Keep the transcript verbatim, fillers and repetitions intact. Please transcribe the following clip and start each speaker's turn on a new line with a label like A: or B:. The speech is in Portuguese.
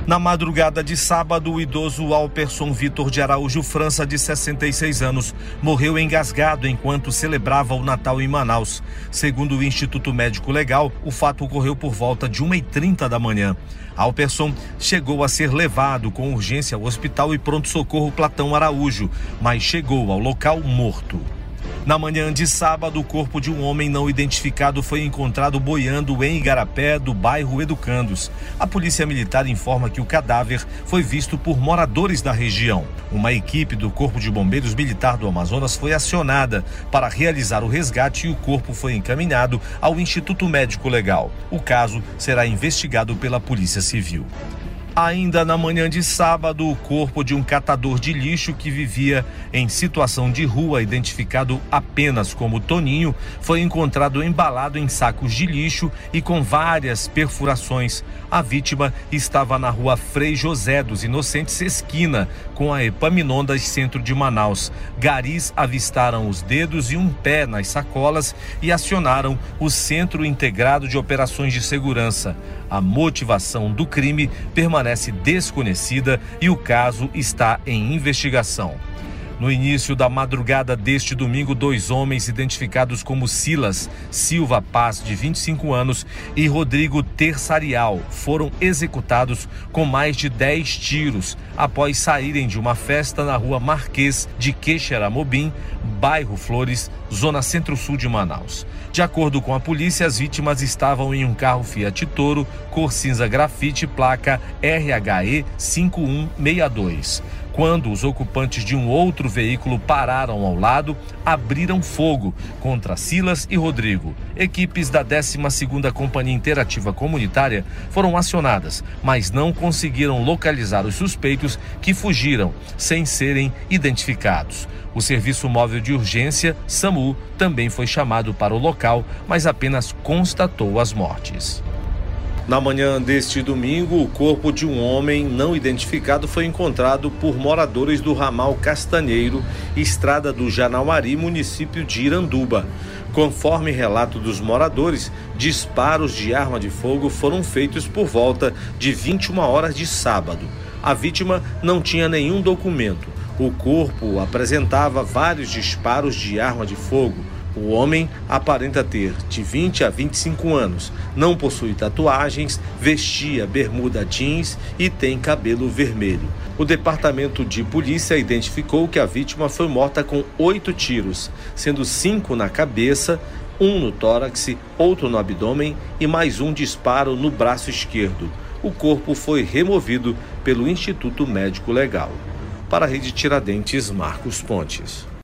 A: Na madrugada de sábado, o idoso Alperson Vitor de Araújo França, de sessenta e seis anos, morreu engasgado enquanto celebrava o Natal em Manaus. Segundo o Instituto Médico Legal, o fato ocorreu por volta de uma e trinta da manhã. Alperson chegou a ser levado com urgência ao hospital e pronto-socorro Platão Araújo, mas chegou ao local morto. Na manhã de sábado, o corpo de um homem não identificado foi encontrado boiando em Igarapé, do bairro Educandos. A Polícia Militar informa que o cadáver foi visto por moradores da região. Uma equipe do Corpo de Bombeiros Militar do Amazonas foi acionada para realizar o resgate e o corpo foi encaminhado ao Instituto Médico Legal. O caso será investigado pela Polícia Civil. Ainda na manhã de sábado, o corpo de um catador de lixo que vivia em situação de rua, identificado apenas como Toninho, foi encontrado embalado em sacos de lixo e com várias perfurações. A vítima estava na rua Frei José dos Inocentes, esquina com a Epaminondas, centro de Manaus. Garis avistaram os dedos e um pé nas sacolas e acionaram o Centro Integrado de Operações de Segurança. A motivação do crime permanece desconhecida e o caso está em investigação. No início da madrugada deste domingo, dois homens identificados como Silas Silva Paz, de vinte e cinco anos, e Rodrigo Terçarial foram executados com mais de dez tiros após saírem de uma festa na rua Marquês de Quixeramobim, bairro Flores, zona centro-sul de Manaus. De acordo com a polícia, as vítimas estavam em um carro Fiat Toro, cor cinza grafite, placa R H E cinco um seis dois. Quando os ocupantes de um outro veículo pararam ao lado, abriram fogo contra Silas e Rodrigo. Equipes da décima segunda Companhia Interativa Comunitária foram acionadas, mas não conseguiram localizar os suspeitos, que fugiram sem serem identificados. O Serviço Móvel de Urgência, SAMU, também foi chamado para o local, mas apenas constatou as mortes. Na manhã deste domingo, o corpo de um homem não identificado foi encontrado por moradores do ramal Castanheiro, estrada do Janauari, município de Iranduba. Conforme relato dos moradores, disparos de arma de fogo foram feitos por volta de vinte e uma horas de sábado. A vítima não tinha nenhum documento. O corpo apresentava vários disparos de arma de fogo. O homem aparenta ter de vinte a vinte e cinco anos, não possui tatuagens, vestia bermuda jeans e tem cabelo vermelho. O departamento de polícia identificou que a vítima foi morta com oito tiros, sendo cinco na cabeça, um no tórax, outro no abdômen e mais um disparo no braço esquerdo. O corpo foi removido pelo Instituto Médico Legal. Para a Rede Tiradentes, Marcos Pontes.